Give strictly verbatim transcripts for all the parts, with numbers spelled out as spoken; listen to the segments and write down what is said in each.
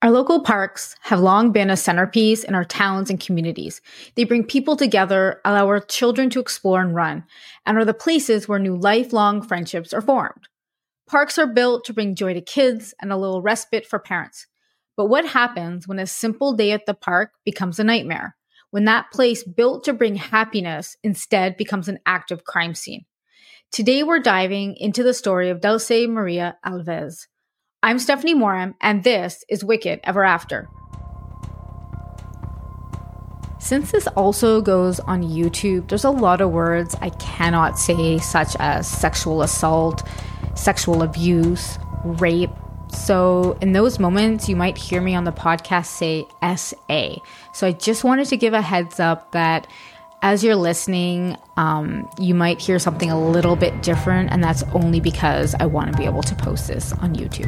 Our local parks have long been a centerpiece in our towns and communities. They bring people together, allow our children to explore and run, and are the places where new lifelong friendships are formed. Parks are built to bring joy to kids and a little respite for parents. But what happens when a simple day at the park becomes a nightmare? When that place built to bring happiness instead becomes an active crime scene? Today we're diving into the story of Dulce Maria Alves. I'm Stephanie Moram, and this is Wicked Ever After. Since this also goes on YouTube, there's a lot of words I cannot say, such as sexual assault, sexual abuse, rape. So in those moments, you might hear me on the podcast say S A. So I just wanted to give a heads up that as you're listening, um, you might hear something a little bit different, and that's only because I want to be able to post this on YouTube.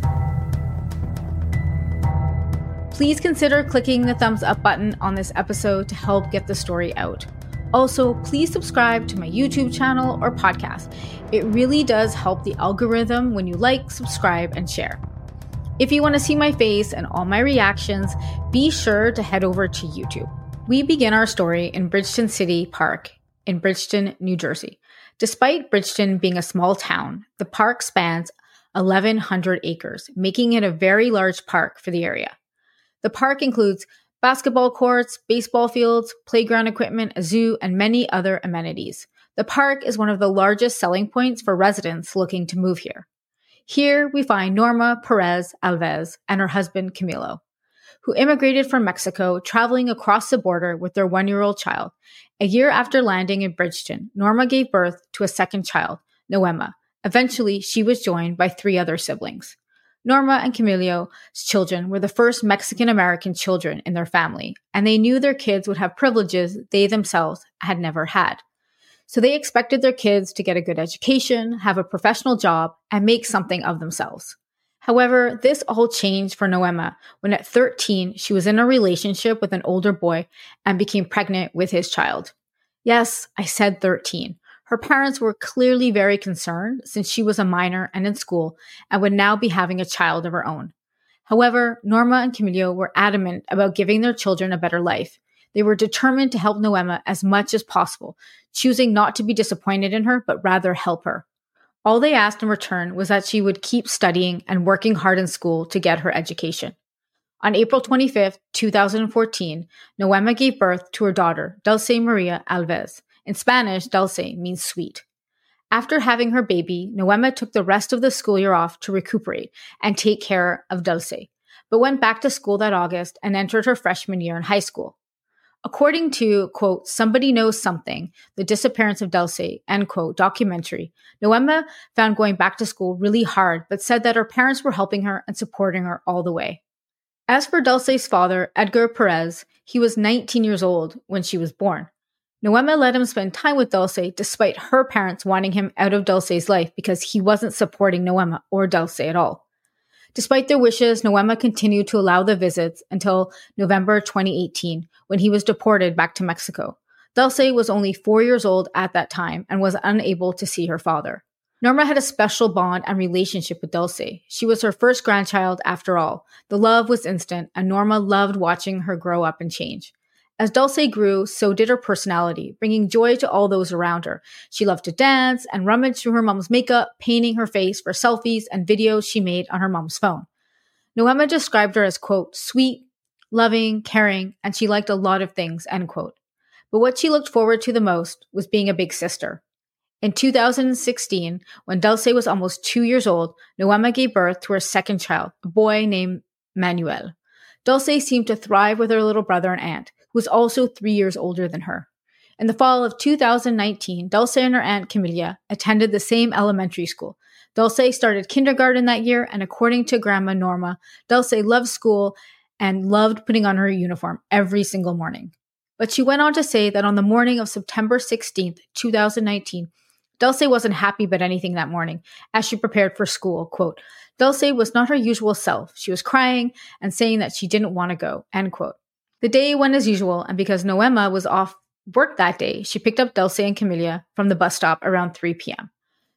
Please consider clicking the thumbs up button on this episode to help get the story out. Also, please subscribe to my YouTube channel or podcast. It really does help the algorithm when you like, subscribe, and share. If you want to see my face and all my reactions, be sure to head over to YouTube. We begin our story in Bridgeton City Park in Bridgeton, New Jersey. Despite Bridgeton being a small town, the park spans eleven hundred acres, making it a very large park for the area. The park includes basketball courts, baseball fields, playground equipment, a zoo, and many other amenities. The park is one of the largest selling points for residents looking to move here. Here we find Norma Perez Alves and her husband Camilo, who immigrated from Mexico, traveling across the border with their one-year-old child. A year after landing in Bridgeton, Norma gave birth to a second child, Noema. Eventually, she was joined by three other siblings. Norma and Camilio's children were the first Mexican-American children in their family, and they knew their kids would have privileges they themselves had never had. So they expected their kids to get a good education, have a professional job, and make something of themselves. However, this all changed for Noema when at thirteen, she was in a relationship with an older boy and became pregnant with his child. Yes, I said thirteen. Her parents were clearly very concerned since she was a minor and in school and would now be having a child of her own. However, Norma and Camilo were adamant about giving their children a better life. They were determined to help Noema as much as possible, choosing not to be disappointed in her, but rather help her. All they asked in return was that she would keep studying and working hard in school to get her education. On April twenty-fifth, twenty fourteen, Noema gave birth to her daughter, Dulce Maria Alves. In Spanish, Dulce means sweet. After having her baby, Noema took the rest of the school year off to recuperate and take care of Dulce, but went back to school that August and entered her freshman year in high school. According to, quote, Somebody Knows Something, The Disappearance of Dulce, end quote, documentary, Noema found going back to school really hard, but said that her parents were helping her and supporting her all the way. As for Dulce's father, Edgar Perez, he was nineteen years old when she was born. Noema let him spend time with Dulce despite her parents wanting him out of Dulce's life because he wasn't supporting Noema or Dulce at all. Despite their wishes, Noema continued to allow the visits until November twenty eighteen, when he was deported back to Mexico. Dulce was only four years old at that time and was unable to see her father. Norma had a special bond and relationship with Dulce. She was her first grandchild after all. The love was instant, and Norma loved watching her grow up and change. As Dulce grew, so did her personality, bringing joy to all those around her. She loved to dance and rummage through her mom's makeup, painting her face for selfies and videos she made on her mom's phone. Noema described her as, quote, sweet, loving, caring, and she liked a lot of things, end quote. But what she looked forward to the most was being a big sister. In two thousand sixteen, when Dulce was almost two years old, Noema gave birth to her second child, a boy named Manuel. Dulce seemed to thrive with her little brother and aunt, who was also three years older than her. In the fall of two thousand nineteen, Dulce and her aunt Camilla attended the same elementary school. Dulce started kindergarten that year, and according to Grandma Norma, Dulce loved school and loved putting on her uniform every single morning. But she went on to say that on the morning of September sixteenth, two thousand nineteen, Dulce wasn't happy about anything that morning as she prepared for school. Quote, Dulce was not her usual self. She was crying and saying that she didn't want to go, end quote. The day went as usual, and because Noema was off work that day, she picked up Dulce and Camilla from the bus stop around three p.m.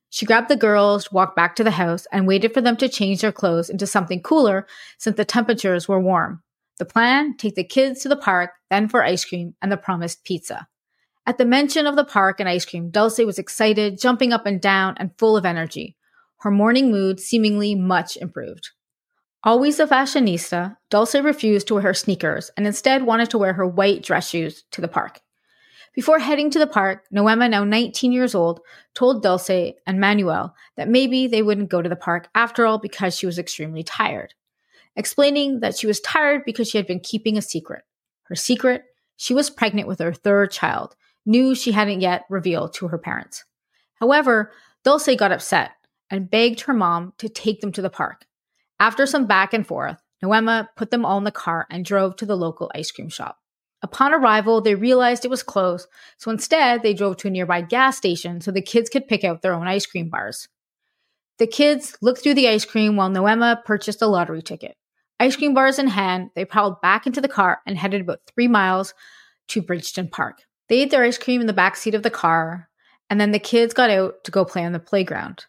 She grabbed the girls, walked back to the house, and waited for them to change their clothes into something cooler since the temperatures were warm. The plan? Take the kids to the park, then for ice cream and the promised pizza. At the mention of the park and ice cream, Dulce was excited, jumping up and down and full of energy. Her morning mood seemingly much improved. Always a fashionista, Dulce refused to wear her sneakers and instead wanted to wear her white dress shoes to the park. Before heading to the park, Noema, now nineteen years old, told Dulce and Manuel that maybe they wouldn't go to the park after all because she was extremely tired, explaining that she was tired because she had been keeping a secret. Her secret? She was pregnant with her third child, news she hadn't yet revealed to her parents. However, Dulce got upset and begged her mom to take them to the park. After some back and forth, Noema put them all in the car and drove to the local ice cream shop. Upon arrival, they realized it was closed, so instead they drove to a nearby gas station so the kids could pick out their own ice cream bars. The kids looked through the ice cream while Noema purchased a lottery ticket. Ice cream bars in hand, they paddled back into the car and headed about three miles to Bridgeton Park. They ate their ice cream in the back seat of the car, and then the kids got out to go play on the playground.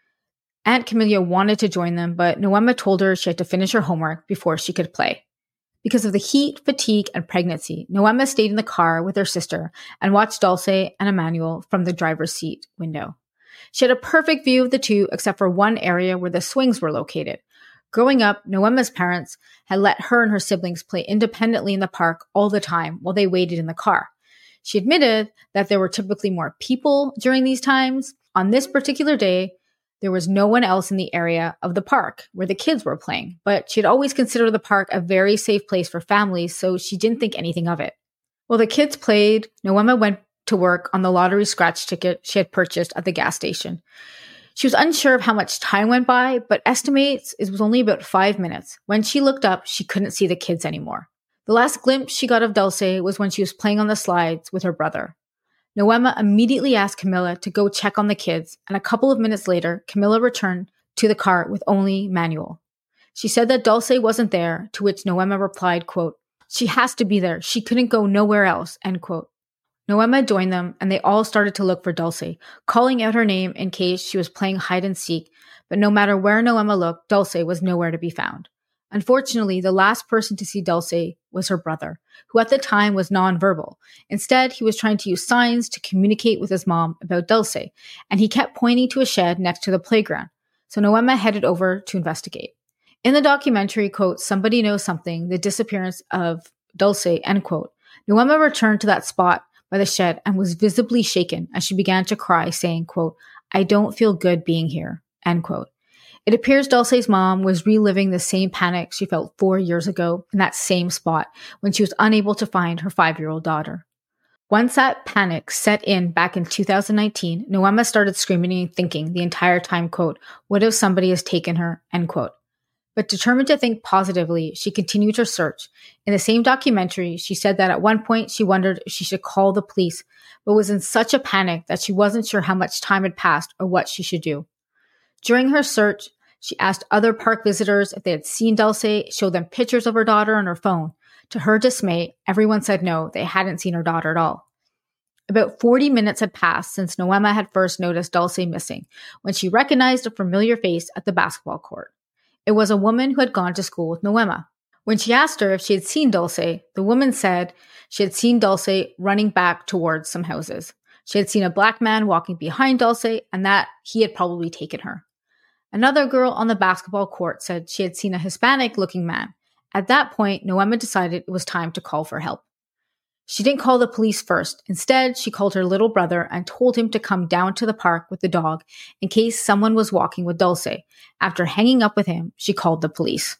Aunt Camilla wanted to join them, but Noema told her she had to finish her homework before she could play. Because of the heat, fatigue, and pregnancy, Noema stayed in the car with her sister and watched Dulce and Emmanuel from the driver's seat window. She had a perfect view of the two except for one area where the swings were located. Growing up, Noema's parents had let her and her siblings play independently in the park all the time while they waited in the car. She admitted that there were typically more people during these times. On this particular day, there was no one else in the area of the park where the kids were playing, but she had always considered the park a very safe place for families, so she didn't think anything of it. While the kids played, Noema went to work on the lottery scratch ticket she had purchased at the gas station. She was unsure of how much time went by, but estimates it was only about five minutes. When she looked up, she couldn't see the kids anymore. The last glimpse she got of Dulce was when she was playing on the slides with her brother. Noema immediately asked Camilla to go check on the kids, and a couple of minutes later, Camilla returned to the car with only Manuel. She said that Dulce wasn't there, to which Noema replied, quote, "She has to be there. She couldn't go nowhere else," end quote. Noema joined them, and they all started to look for Dulce, calling out her name in case she was playing hide and seek, but no matter where Noema looked, Dulce was nowhere to be found. Unfortunately, the last person to see Dulce was her brother, who at the time was nonverbal. Instead, he was trying to use signs to communicate with his mom about Dulce, and he kept pointing to a shed next to the playground. So Noema headed over to investigate. In the documentary, quote, "Somebody Knows Something, The Disappearance of Dulce," end quote, Noema returned to that spot by the shed and was visibly shaken as she began to cry, saying, quote, "I don't feel good being here," end quote. It appears Dulce's mom was reliving the same panic she felt four years ago in that same spot when she was unable to find her five-year-old daughter. Once that panic set in back in two thousand nineteen, Noema started screaming and thinking the entire time, quote, "What if somebody has taken her," end quote. But determined to think positively, she continued her search. In the same documentary, she said that at one point she wondered if she should call the police, but was in such a panic that she wasn't sure how much time had passed or what she should do. During her search, she asked other park visitors if they had seen Dulce, showed them pictures of her daughter on her phone. To her dismay, everyone said no, they hadn't seen her daughter at all. About forty minutes had passed since Noema had first noticed Dulce missing, when she recognized a familiar face at the basketball court. It was a woman who had gone to school with Noema. When she asked her if she had seen Dulce, the woman said she had seen Dulce running back towards some houses. She had seen a black man walking behind Dulce and that he had probably taken her. Another girl on the basketball court said she had seen a Hispanic-looking man. At that point, Noema decided it was time to call for help. She didn't call the police first. Instead, she called her little brother and told him to come down to the park with the dog in case someone was walking with Dulce. After hanging up with him, she called the police.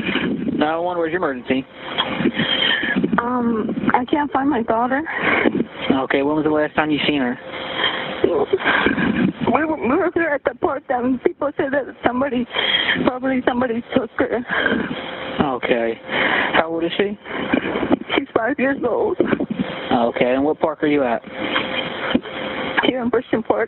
nine one one, where's your emergency? Um, I can't find my daughter. Okay, when was the last time you seen her? We were, we were there at the park and people said that somebody, probably somebody took her. Okay. How old is she? She's five years old. Okay, and what park are you at? Here in Bridgeton Park.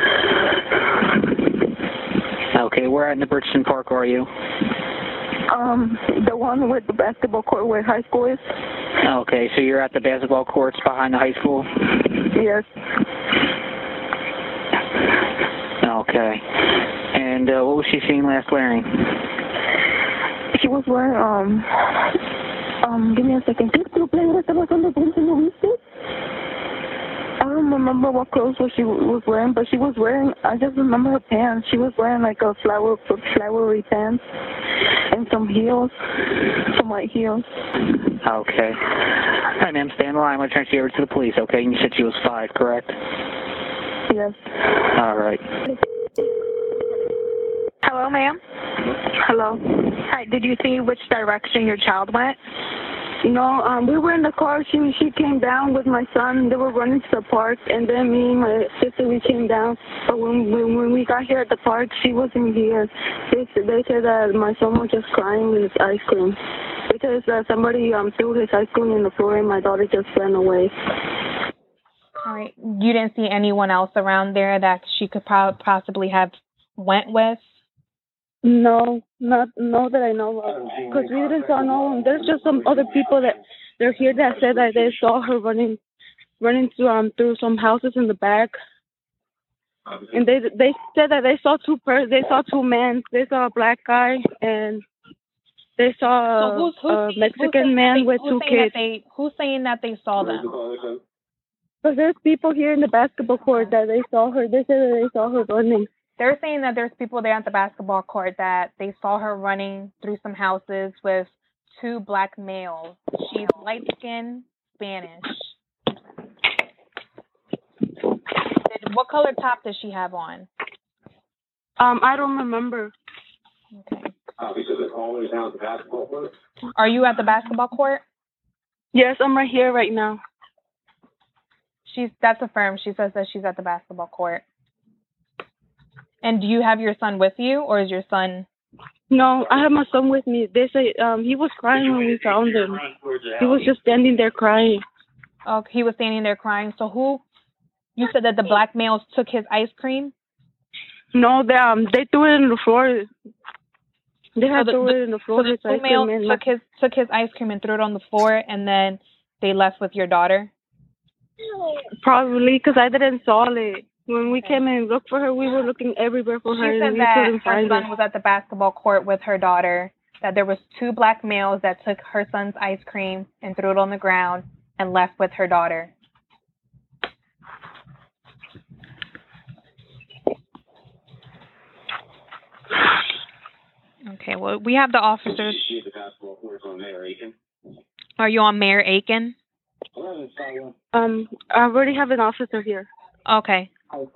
Okay, where at in the Bridgeton Park are you? Um, the one with the basketball court where high school is. Okay, so you're at the basketball courts behind the high school? Yes. Okay. And uh, what was she seen last wearing? She was wearing, um, um, give me a second. ¿Qué tú playas estabas cuando tú lo viste? I don't remember what clothes she was wearing, but she was wearing, I just remember her pants. She was wearing like a flower, flowery pants and some heels, some white heels. Okay. All right, ma'am, stay on the line. I'm going to transfer you over to the police, okay? And you said she was five, correct? Yes. All right. Hello, ma'am. Hello. Hi, did you see which direction your child went? No, um, we were in the car. She she came down with my son. They were running to the park, and then me and my sister, we came down. But when when, when we got here at the park, she wasn't here. They they said that my son was just crying with his ice cream because uh, somebody um threw his ice cream in the floor, and my daughter just ran away. All right. You didn't see anyone else around there that she could pro- possibly have went with? No, not no that I know of. Because we didn't saw no one. There's just some other people that they're here that said that they saw her running, running through um through some houses in the back. And they they said that they saw two per they saw two men. They saw a black guy and they saw so who's, who's, a Mexican who's man they, with two kids. They, who's saying that they saw them? Because there's people here in the basketball court that they saw her. They said that they saw her running. They're saying that there's people there at the basketball court that they saw her running through some houses with two black males. She's light-skinned, Spanish. What color top does she have on? Um, I don't remember. Okay. Are you at the basketball court? Yes, I'm right here right now. She's that's affirmed. She says that she's at the basketball court. And do you have your son with you, or is your son? No, I have my son with me. They say um he was crying when we found him. He was just standing there crying. Oh, he was standing there crying. So who? You said that the black males took his ice cream? No, they um they threw it in the floor. They had so the, threw it in the floor. So the two males took his took his ice cream and threw it on the floor, and then they left with your daughter. Probably because I didn't saw it. When we came and looked for her, we were looking everywhere for she her, and we that couldn't her find son her. was at the basketball court with her daughter, that there was two black males that took her son's ice cream and threw it on the ground and left with her daughter. Okay, well, we have the officers. Are you on Mayor Aiken? Um, I already have an officer here. Okay.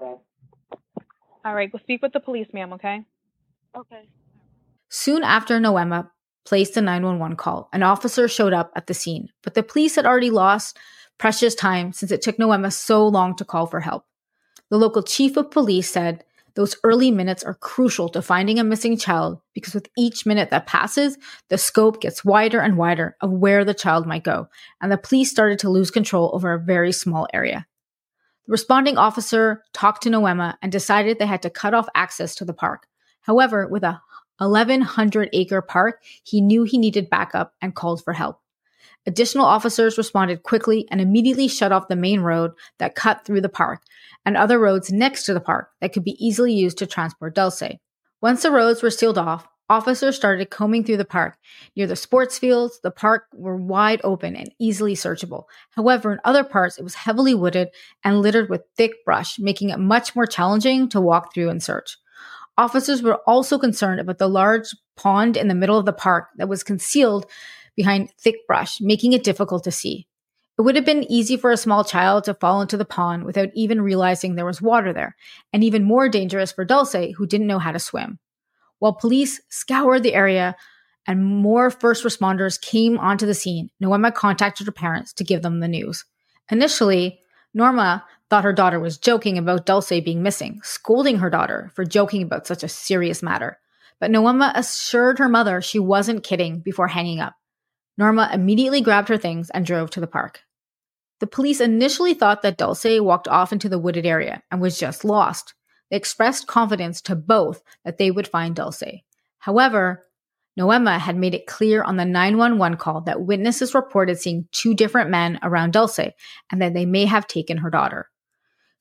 All right, go speak with the police, ma'am, okay? Okay. Soon after Noema placed a nine one one call, an officer showed up at the scene, but the police had already lost precious time since it took Noema so long to call for help. The local chief of police said those early minutes are crucial to finding a missing child because with each minute that passes, the scope gets wider and wider of where the child might go, and the police started to lose control over a very small area. The responding officer talked to Noema and decided they had to cut off access to the park. However, with a eleven hundred acre park, he knew he needed backup and called for help. Additional officers responded quickly and immediately shut off the main road that cut through the park and other roads next to the park that could be easily used to transport Dulce. Once the roads were sealed off, officers started combing through the park. Near the sports fields, the park were wide open and easily searchable. However, in other parts, it was heavily wooded and littered with thick brush, making it much more challenging to walk through and search. Officers were also concerned about the large pond in the middle of the park that was concealed behind thick brush, making it difficult to see. It would have been easy for a small child to fall into the pond without even realizing there was water there, and even more dangerous for Dulce, who didn't know how to swim. While police scoured the area and more first responders came onto the scene, Noema contacted her parents to give them the news. Initially, Norma thought her daughter was joking about Dulce being missing, scolding her daughter for joking about such a serious matter. But Noema assured her mother she wasn't kidding before hanging up. Norma immediately grabbed her things and drove to the park. The police initially thought that Dulce walked off into the wooded area and was just lost. They expressed confidence to both that they would find Dulce. However, Noema had made it clear on the nine one one call that witnesses reported seeing two different men around Dulce and that they may have taken her daughter.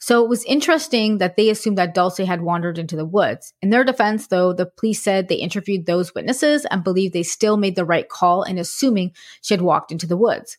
So it was interesting that they assumed that Dulce had wandered into the woods. In their defense, though, the police said they interviewed those witnesses and believed they still made the right call in assuming she had walked into the woods.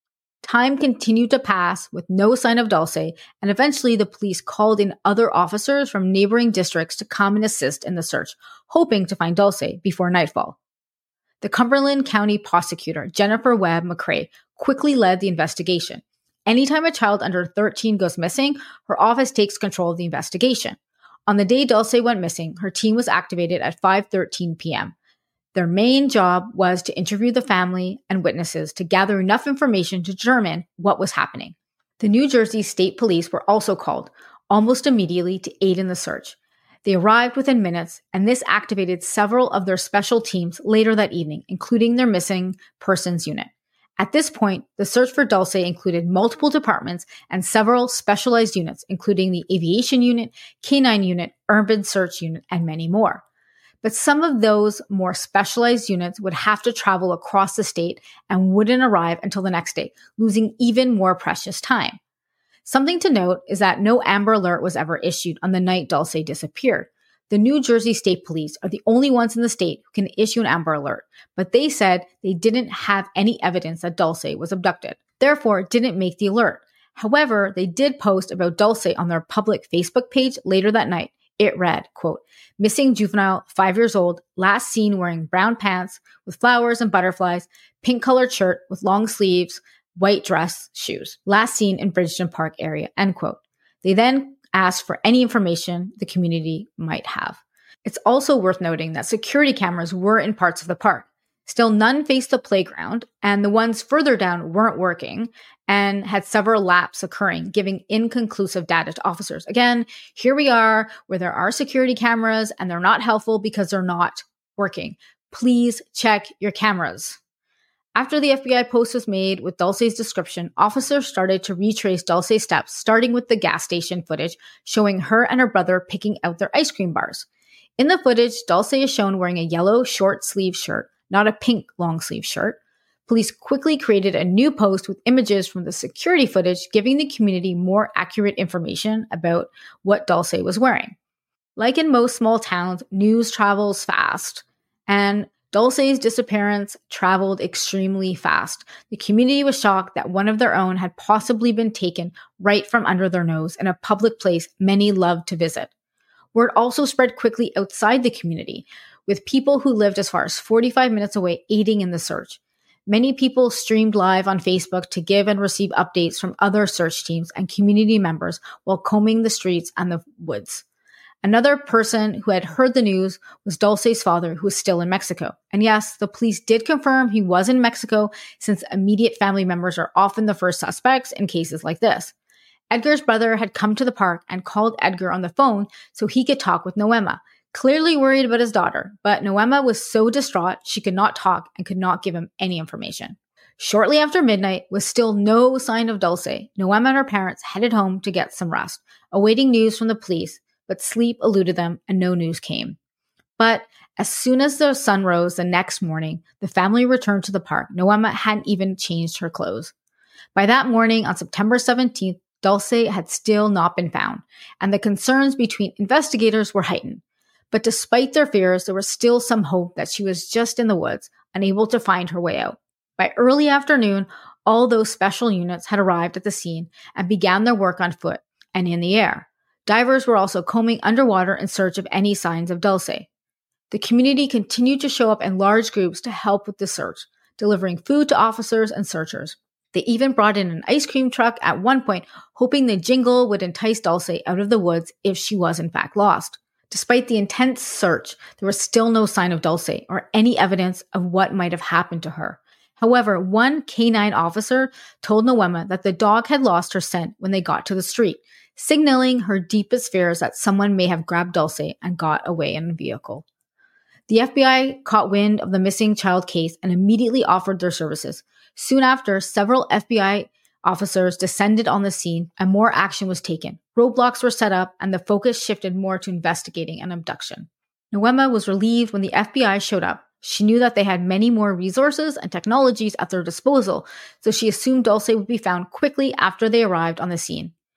Time continued to pass with no sign of Dulce, and eventually the police called in other officers from neighboring districts to come and assist in the search, hoping to find Dulce before nightfall. The Cumberland County prosecutor, Jennifer Webb McCrae, quickly led the investigation. Anytime a child under thirteen goes missing, her office takes control of the investigation. On the day Dulce went missing, her team was activated at five thirteen p.m. Their main job was to interview the family and witnesses to gather enough information to determine what was happening. The New Jersey State Police were also called, almost immediately, to aid in the search. They arrived within minutes, and this activated several of their special teams later that evening, including their missing persons unit. At this point, the search for Dulce included multiple departments and several specialized units, including the Aviation Unit, K nine Unit, Urban Search Unit, and many more. But some of those more specialized units would have to travel across the state and wouldn't arrive until the next day, losing even more precious time. Something to note is that no Amber Alert was ever issued on the night Dulce disappeared. The New Jersey State Police are the only ones in the state who can issue an Amber Alert, but they said they didn't have any evidence that Dulce was abducted, therefore didn't make the alert. However, they did post about Dulce on their public Facebook page later that night. It read, quote, "Missing juvenile, five years old, last seen wearing brown pants with flowers and butterflies, pink colored shirt with long sleeves, white dress, shoes. Last seen in Bridgeton Park area," end quote. They then asked for any information the community might have. It's also worth noting that security cameras were in parts of the park. Still, none faced the playground, and the ones further down weren't working and had several laps occurring, giving inconclusive data to officers. Again, here we are where there are security cameras and they're not helpful because they're not working. Please check your cameras. After the F B I post was made with Dulce's description, officers started to retrace Dulce's steps, starting with the gas station footage showing her and her brother picking out their ice cream bars. In the footage, Dulce is shown wearing a yellow short-sleeve shirt, not a pink long-sleeve shirt. Police quickly created a new post with images from the security footage, giving the community more accurate information about what Dulce was wearing. Like in most small towns, news travels fast, and Dulce's disappearance traveled extremely fast. The community was shocked that one of their own had possibly been taken right from under their nose in a public place many loved to visit. Word also spread quickly outside the community, with people who lived as far as forty-five minutes away aiding in the search. Many people streamed live on Facebook to give and receive updates from other search teams and community members while combing the streets and the woods. Another person who had heard the news was Dulce's father, who was still in Mexico. And yes, the police did confirm he was in Mexico, since immediate family members are often the first suspects in cases like this. Edgar's brother had come to the park and called Edgar on the phone so he could talk with Noema, clearly worried about his daughter, but Noema was so distraught she could not talk and could not give him any information. Shortly after midnight, with still no sign of Dulce, Noema and her parents headed home to get some rest, awaiting news from the police, but sleep eluded them and no news came. But as soon as the sun rose the next morning, the family returned to the park. Noema hadn't even changed her clothes. By that morning, on September seventeenth, Dulce had still not been found, and the concerns between investigators were heightened. But despite their fears, there was still some hope that she was just in the woods, unable to find her way out. By early afternoon, all those special units had arrived at the scene and began their work on foot and in the air. Divers were also combing underwater in search of any signs of Dulce. The community continued to show up in large groups to help with the search, delivering food to officers and searchers. They even brought in an ice cream truck at one point, hoping the jingle would entice Dulce out of the woods if she was in fact lost. Despite the intense search, there was still no sign of Dulce or any evidence of what might have happened to her. However, one K nine officer told Noema that the dog had lost her scent when they got to the street, signaling her deepest fears that someone may have grabbed Dulce and got away in a vehicle. The F B I caught wind of the missing child case and immediately offered their services. Soon after, several F B I officers descended on the scene and more action was taken. Roadblocks were set up and the focus shifted more to investigating an abduction. Noema was relieved when the F B I showed up. She knew that they had many more resources and technologies at their disposal, so she assumed Dulce would be found quickly after they arrived on the scene.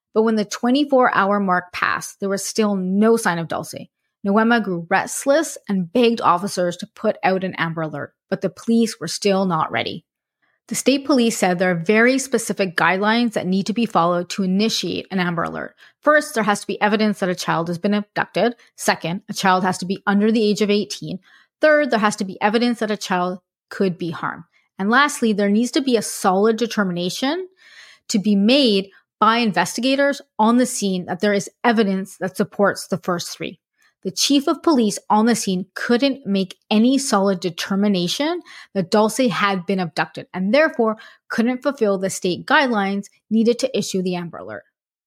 But when the twenty-four hour mark passed, there was still no sign of Dulce. Noema grew restless and begged officers to put out an Amber Alert, but the police were still not ready. The state police said there are very specific guidelines that need to be followed to initiate an Amber Alert. First, there has to be evidence that a child has been abducted. Second, a child has to be under the age of eighteen. Third, there has to be evidence that a child could be harmed. And lastly, there needs to be a solid determination to be made by investigators on the scene that there is evidence that supports the first three. The chief of police on the scene couldn't make any solid determination that Dulce had been abducted and therefore couldn't fulfill the state guidelines needed to issue the Amber Alert.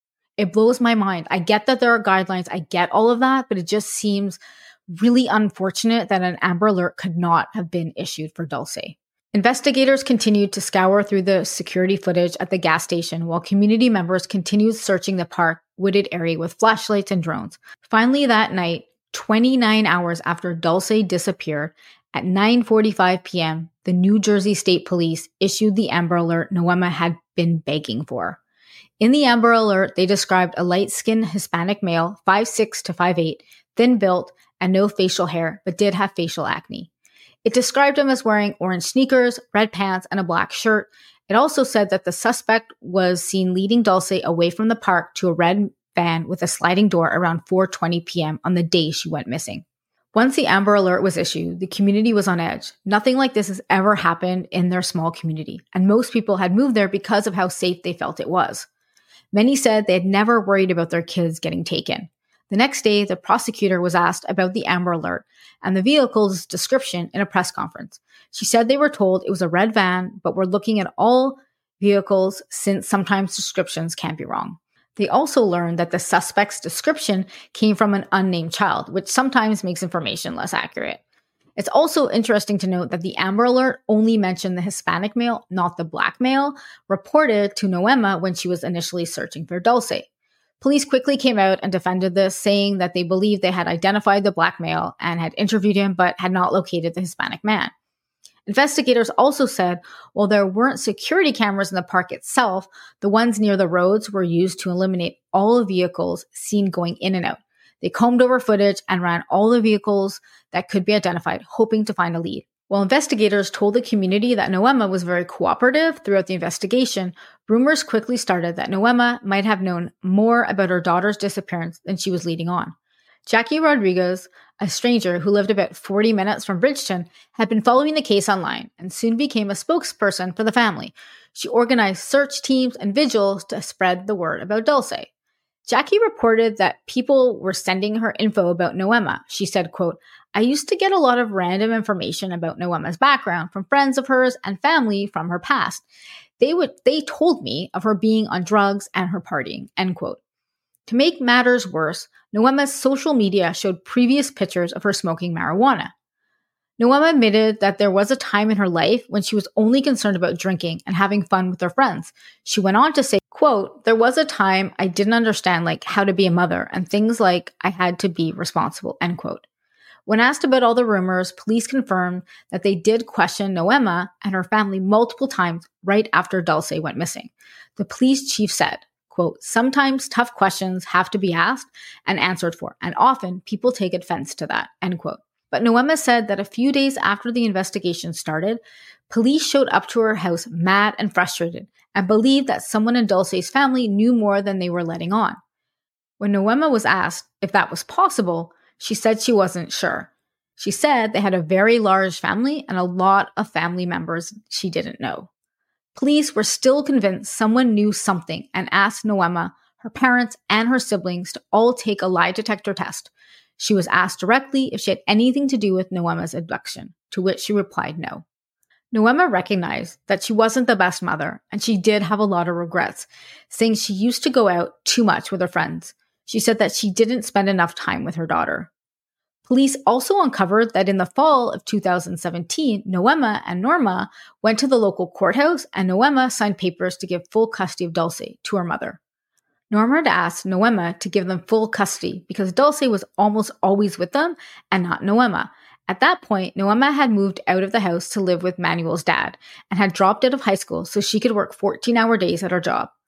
It blows my mind. I get that there are guidelines. I get all of that, but it just seems really unfortunate that an Amber Alert could not have been issued for Dulce. Investigators continued to scour through the security footage at the gas station while community members continued searching the park wooded area with flashlights and drones. Finally that night, twenty-nine hours after Dulce disappeared, at nine forty-five p.m., the New Jersey State Police issued the Amber Alert Noema had been begging for. In the Amber Alert, they described a light-skinned Hispanic male, five six to five eight, thin-built, and no facial hair, but did have facial acne. It described him as wearing orange sneakers, red pants, and a black shirt. It also said that the suspect was seen leading Dulce away from the park to a red van with a sliding door around four twenty p.m. on the day she went missing. Once the Amber Alert was issued, the community was on edge. Nothing like this has ever happened in their small community, and most people had moved there because of how safe they felt it was. Many said they had never worried about their kids getting taken. The next day, the prosecutor was asked about the Amber Alert and the vehicle's description in a press conference. She said they were told it was a red van, but were looking at all vehicles since sometimes descriptions can be wrong. They also learned that the suspect's description came from an unnamed child, which sometimes makes information less accurate. It's also interesting to note that the Amber Alert only mentioned the Hispanic male, not the black male, reported to Noema when she was initially searching for Dulce. Police quickly came out and defended this, saying that they believed they had identified the black male and had interviewed him, but had not located the Hispanic man. Investigators also said while there weren't security cameras in the park itself, the ones near the roads were used to eliminate all the vehicles seen going in and out. They combed over footage and ran all the vehicles that could be identified, hoping to find a lead. While investigators told the community that Noema was very cooperative throughout the investigation, rumors quickly started that Noema might have known more about her daughter's disappearance than she was leading on. Jackie Rodriguez, a stranger who lived about forty minutes from Bridgeton, had been following the case online and soon became a spokesperson for the family. She organized search teams and vigils to spread the word about Dulce. Jackie reported that people were sending her info about Noema. She said, quote, "I used to get a lot of random information about Noema's background from friends of hers and family from her past. They would they told me of her being on drugs and her partying," end quote. To make matters worse, Noema's social media showed previous pictures of her smoking marijuana. Noema admitted that there was a time in her life when she was only concerned about drinking and having fun with her friends. She went on to say, quote, "There was a time I didn't understand like how to be a mother and things like I had to be responsible," end quote. When asked about all the rumors, police confirmed that they did question Noema and her family multiple times right after Dulce went missing. The police chief said, quote, "Sometimes tough questions have to be asked and answered for, and often people take offense to that," end quote. But Noema said that a few days after the investigation started, police showed up to her house mad and frustrated and believed that someone in Dulce's family knew more than they were letting on. When Noema was asked if that was possible, she said she wasn't sure. She said they had a very large family and a lot of family members she didn't know. Police were still convinced someone knew something and asked Noema, her parents, and her siblings to all take a lie detector test. She was asked directly if she had anything to do with Noema's abduction, to which she replied no. Noema recognized that she wasn't the best mother, and she did have a lot of regrets, saying she used to go out too much with her friends. She said that she didn't spend enough time with her daughter. Police also uncovered that in the fall of two thousand seventeen, Noema and Norma went to the local courthouse and Noema signed papers to give full custody of Dulce to her mother. Norma had asked Noema to give them full custody because Dulce was almost always with them and not Noema. At that point, Noema had moved out of the house to live with Manuel's dad and had dropped out of high school so she could work fourteen-hour days at her job.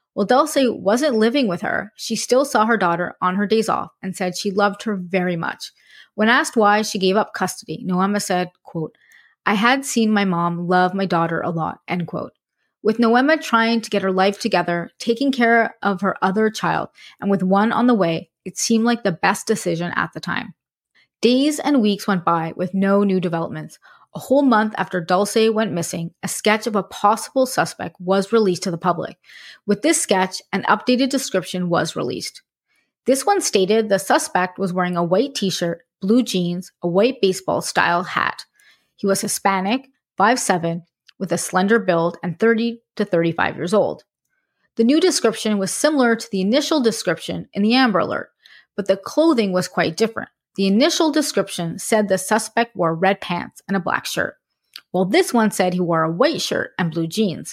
While Dulce wasn't living with her, she still saw her daughter on her days off and said she loved her very much. When asked why she gave up custody, Noema said, quote, "I had seen my mom love my daughter a lot," end quote. With Noema trying to get her life together, taking care of her other child, and with one on the way, it seemed like the best decision at the time. Days and weeks went by with no new developments. A whole month after Dulce went missing, a sketch of a possible suspect was released to the public. With this sketch, an updated description was released. This one stated the suspect was wearing a white t-shirt, blue jeans, a white baseball-style hat. He was Hispanic, five foot seven, with a slender build and thirty to thirty-five years old. The new description was similar to the initial description in the Amber Alert, but the clothing was quite different. The initial description said the suspect wore red pants and a black shirt, while this one said he wore a white shirt and blue jeans.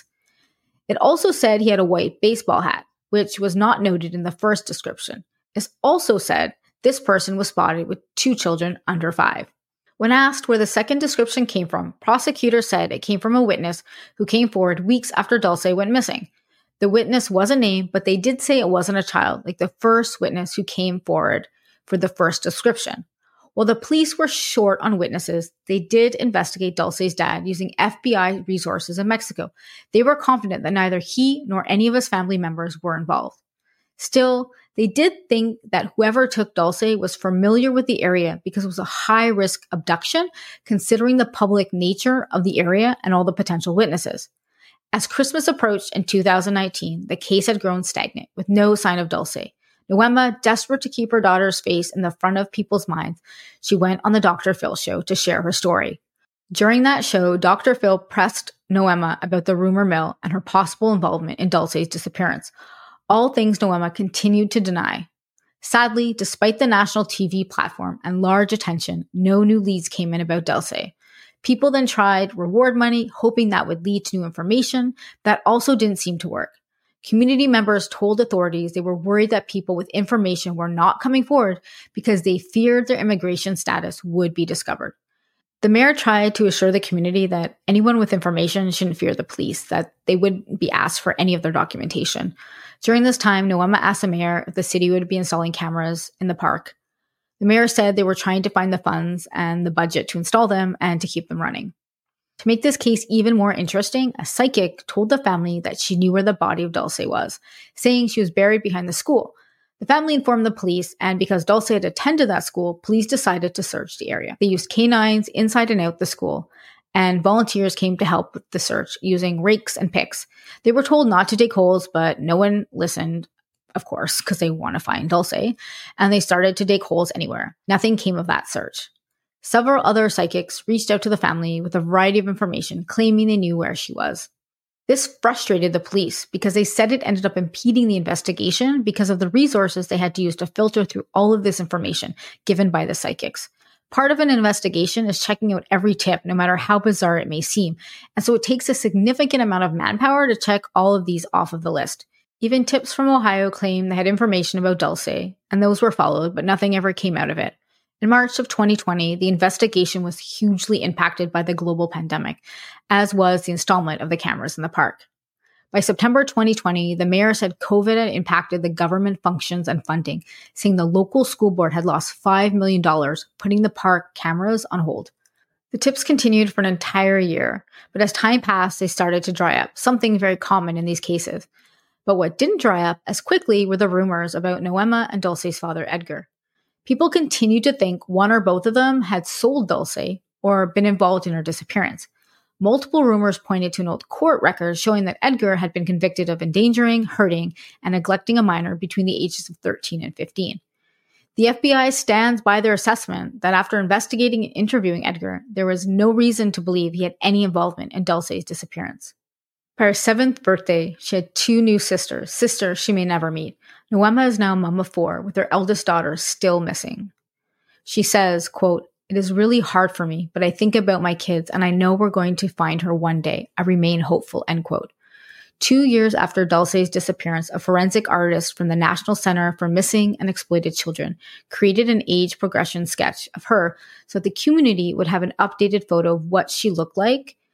It also said he had a white baseball hat, which was not noted in the first description. It also said this person was spotted with two children under five. When asked where the second description came from, prosecutors said it came from a witness who came forward weeks after Dulce went missing. The witness wasn't named, but they did say it wasn't a child, like the first witness who came forward for the first description. While the police were short on witnesses, they did investigate Dulce's dad using F B I resources in Mexico. They were confident that neither he nor any of his family members were involved. Still, they did think that whoever took Dulce was familiar with the area because it was a high-risk abduction, considering the public nature of the area and all the potential witnesses. As Christmas approached in two thousand nineteen, the case had grown stagnant, with no sign of Dulce. Noema, desperate to keep her daughter's face in the front of people's minds, she went on the Doctor Phil show to share her story. During that show, Doctor Phil pressed Noema about the rumor mill and her possible involvement in Dulce's disappearance, all things Noema continued to deny. Sadly, despite the national T V platform and large attention, no new leads came in about Dulce. People then tried reward money, hoping that would lead to new information. That also didn't seem to work. Community members told authorities they were worried that people with information were not coming forward because they feared their immigration status would be discovered. The mayor tried to assure the community that anyone with information shouldn't fear the police, that they wouldn't be asked for any of their documentation. During this time, Noema asked the mayor if the city would be installing cameras in the park. The mayor said they were trying to find the funds and the budget to install them and to keep them running. To make this case even more interesting, a psychic told the family that she knew where the body of Dulce was, saying she was buried behind the school. The family informed the police, and because Dulce had attended that school, police decided to search the area. They used canines inside and out the school, and volunteers came to help with the search using rakes and picks. They were told not to dig holes, but no one listened, of course, because they want to find Dulce, and they started to dig holes anywhere. Nothing came of that search. Several other psychics reached out to the family with a variety of information, claiming they knew where she was. This frustrated the police because they said it ended up impeding the investigation because of the resources they had to use to filter through all of this information given by the psychics. Part of an investigation is checking out every tip, no matter how bizarre it may seem, and so it takes a significant amount of manpower to check all of these off of the list. Even tips from Ohio claimed they had information about Dulce, and those were followed, but nothing ever came out of it. In March of twenty twenty, the investigation was hugely impacted by the global pandemic, as was the installment of the cameras in the park. By September twenty twenty, the mayor said COVID had impacted the government functions and funding, saying the local school board had lost five million dollars, putting the park cameras on hold. The tips continued for an entire year, but as time passed, they started to dry up, something very common in these cases. But what didn't dry up as quickly were the rumors about Noema and Dulce's father, Edgar. People continued to think one or both of them had sold Dulce or been involved in her disappearance. Multiple rumors pointed to an old court record showing that Edgar had been convicted of endangering, hurting, and neglecting a minor between the ages of thirteen and fifteen. The F B I stands by their assessment that after investigating and interviewing Edgar, there was no reason to believe he had any involvement in Dulce's disappearance. By her seventh birthday, she had two new sisters, sisters she may never meet. Noema is now a mom of four, with her eldest daughter still missing. She says, quote, "It is really hard for me, but I think about my kids and I know we're going to find her one day. I remain hopeful," end quote. Two years after Dulce's disappearance, a forensic artist from the National Center for Missing and Exploited Children created an age progression sketch of her so that the community would have an updated photo of what she looked like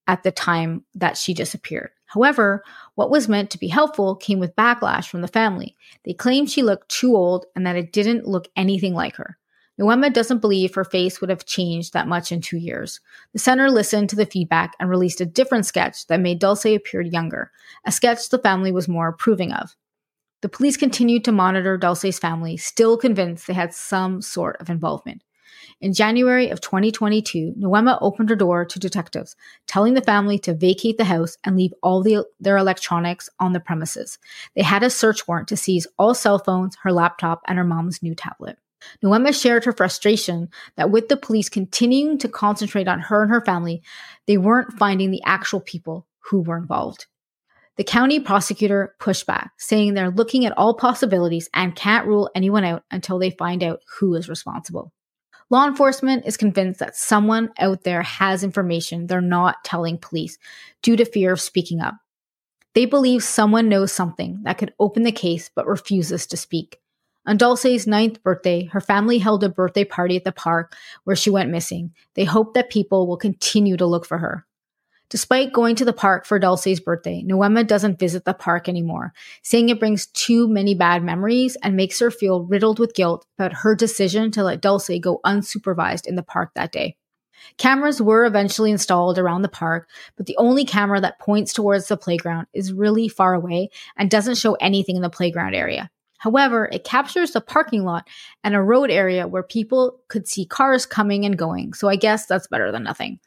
at the time that she disappeared. However, what was meant to be helpful came with backlash from the family. They claimed she looked too old and that it didn't look anything like her. Noema doesn't believe her face would have changed that much in two years. The center listened to the feedback and released a different sketch that made Dulce appear younger, a sketch the family was more approving of. The police continued to monitor Dulce's family, still convinced they had some sort of involvement. In January of twenty twenty-two, Noema opened her door to detectives, telling the family to vacate the house and leave all the, their electronics on the premises. They had a search warrant to seize all cell phones, her laptop, and her mom's new tablet. Noema shared her frustration that with the police continuing to concentrate on her and her family, they weren't finding the actual people who were involved. The county prosecutor pushed back, saying they're looking at all possibilities and can't rule anyone out until they find out who is responsible. Law enforcement is convinced that someone out there has information they're not telling police due to fear of speaking up. They believe someone knows something that could open the case but refuses to speak. On Dulce's ninth birthday, her family held a birthday party at the park where she went missing. They hope that people will continue to look for her. Despite going to the park for Dulce's birthday, Noema doesn't visit the park anymore, saying it brings too many bad memories and makes her feel riddled with guilt about her decision to let Dulce go unsupervised in the park that day. Cameras were eventually installed around the park, but the only camera that points towards the playground is really far away and doesn't show anything in the playground area. However, it captures the parking lot and a road area where people could see cars coming and going, so I guess that's better than nothing.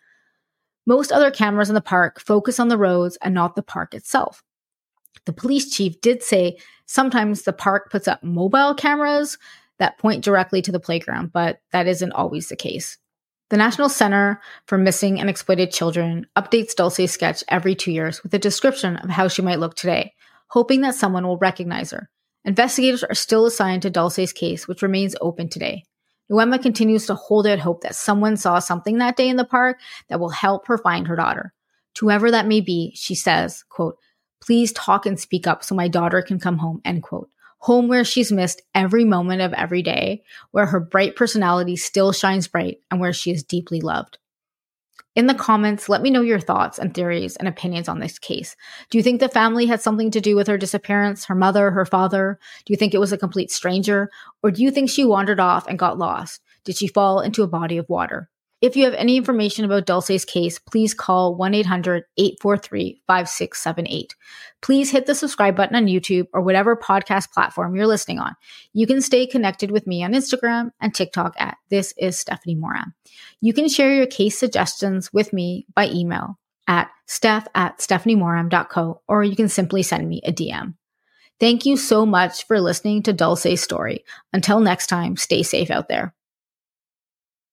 Most other cameras in the park focus on the roads and not the park itself. The police chief did say sometimes the park puts up mobile cameras that point directly to the playground, but that isn't always the case. The National Center for Missing and Exploited Children updates Dulce's sketch every two years with a description of how she might look today, hoping that someone will recognize her. Investigators are still assigned to Dulce's case, which remains open today. Noema continues to hold out hope that someone saw something that day in the park that will help her find her daughter. To whoever that may be, she says, quote, "Please talk and speak up so my daughter can come home," end quote. Home where she's missed every moment of every day, where her bright personality still shines bright, and where she is deeply loved. In the comments, let me know your thoughts and theories and opinions on this case. Do you think the family had something to do with her disappearance, her mother, her father? Do you think it was a complete stranger? Or do you think she wandered off and got lost? Did she fall into a body of water? If you have any information about Dulce's case, please call one eight hundred, eight four three, five six seven eight. Please hit the subscribe button on YouTube or whatever podcast platform you're listening on. You can stay connected with me on Instagram and TikTok at This Is Stephanie Moran. You can share your case suggestions with me by email at steph at stephanie moran dot co, or you can simply send me a D M. Thank you so much for listening to Dulce's story. Until next time, stay safe out there.